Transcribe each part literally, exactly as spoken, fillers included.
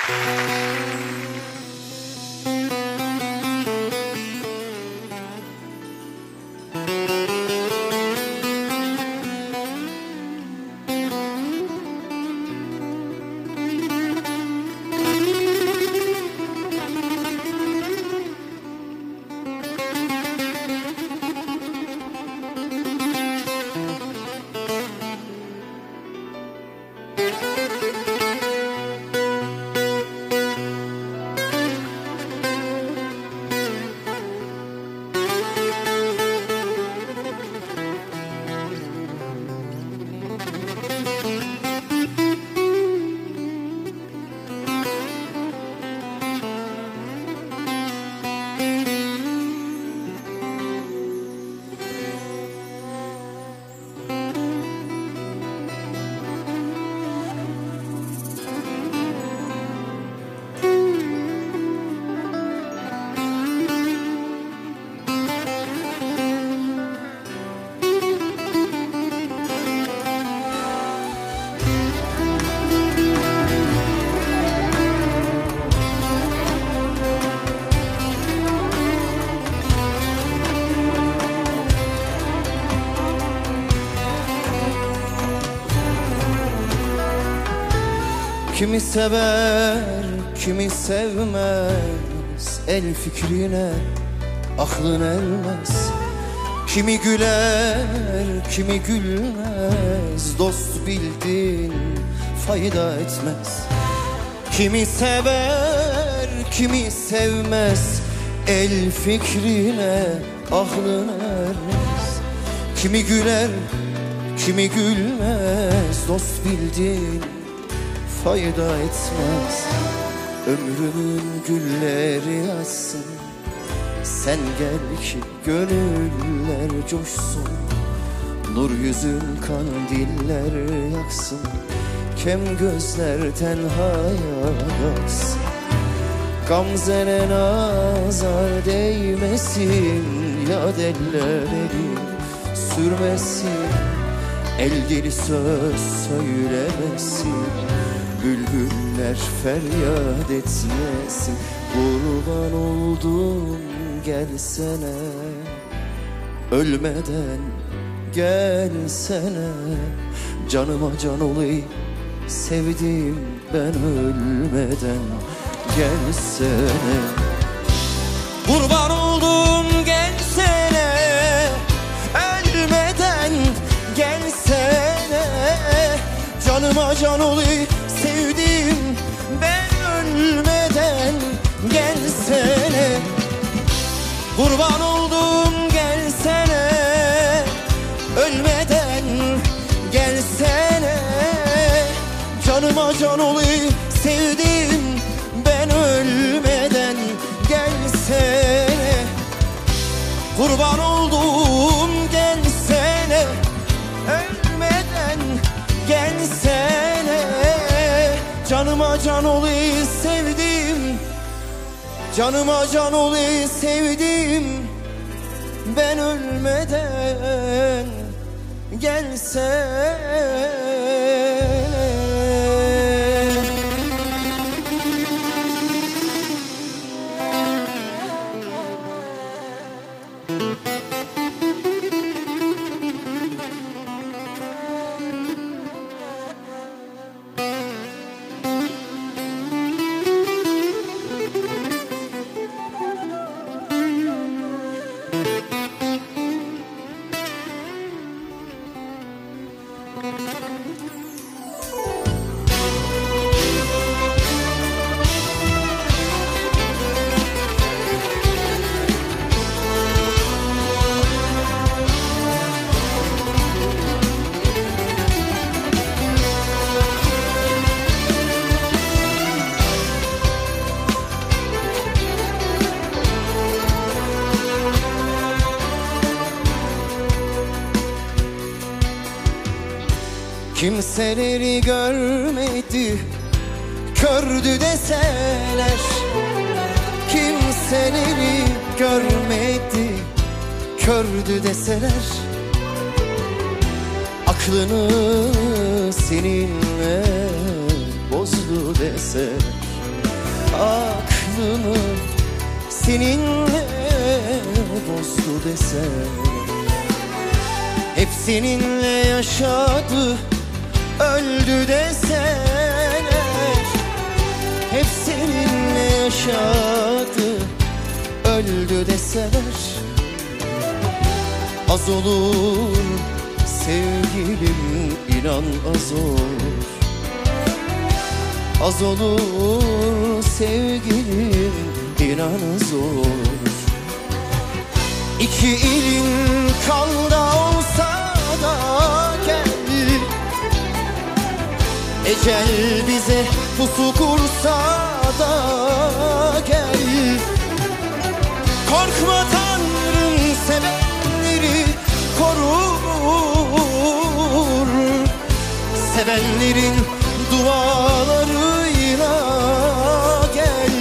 Kimi sever, kimi sevmez, el fikrine aklın ermez. Kimi güler, kimi gülmez, dost bildin fayda etmez. Kimi sever, kimi sevmez, el fikrine aklın ermez. Kimi güler, kimi gülmez, dost bildin fayda etmez. Ömrümün gülleri açsın, sen gel ki gönüller coşsun. Nur yüzün kandiller yaksın, kem gözler tenhaya yaksın. Gamzene nazar değmesin, yad eller eli sürmesin. El dili söz söylemesin, bülbüller feryat etmesin. Kurban oldum gelsene, ölmeden gelsene. Canıma can olayım sevdiğim ben ölmeden gelsene. Kurban oldum gelsene, ölmeden gelsene. Canıma can olayım sevdiğim ben ölmeden gelsene. Kurban oldum gelsene, ölmeden gelsene. Canıma can olayım sevdiğim ben ölmeden gelsene. Kurban oldum gelsene, ölmeden gelsene. Canıma can olayım sevdiğim, canıma can olayım sevdiğim ben ölmeden gelsene. Kimseleri görmedi, kördü deseler. Kimseleri görmedi, kördü deseler. Aklını seninle bozdu deseler. aklımı seninle bozdu desem. Hep seninle yaşadı, öldü deseler. Hep seninle yaşadı, öldü deseler. Az olur sevgilim, inan az olur. Az olur sevgilim, inan az olur. İki ilin kanda olsa da gel, ecel bize pusu kursa da gel. Korkma Tanrım, sevenleri korur. Sevenlerin dualarıyla gel.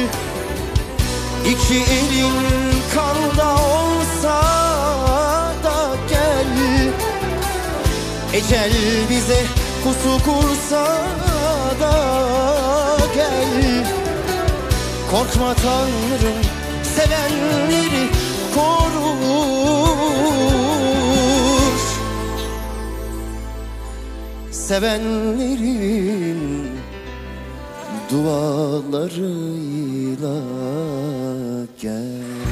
İki elin kanda olsa da gel, ecel bize pusu kursa da gel. Korkma Tanrım, sevenleri korur. Sevenlerin dualarıyla gel.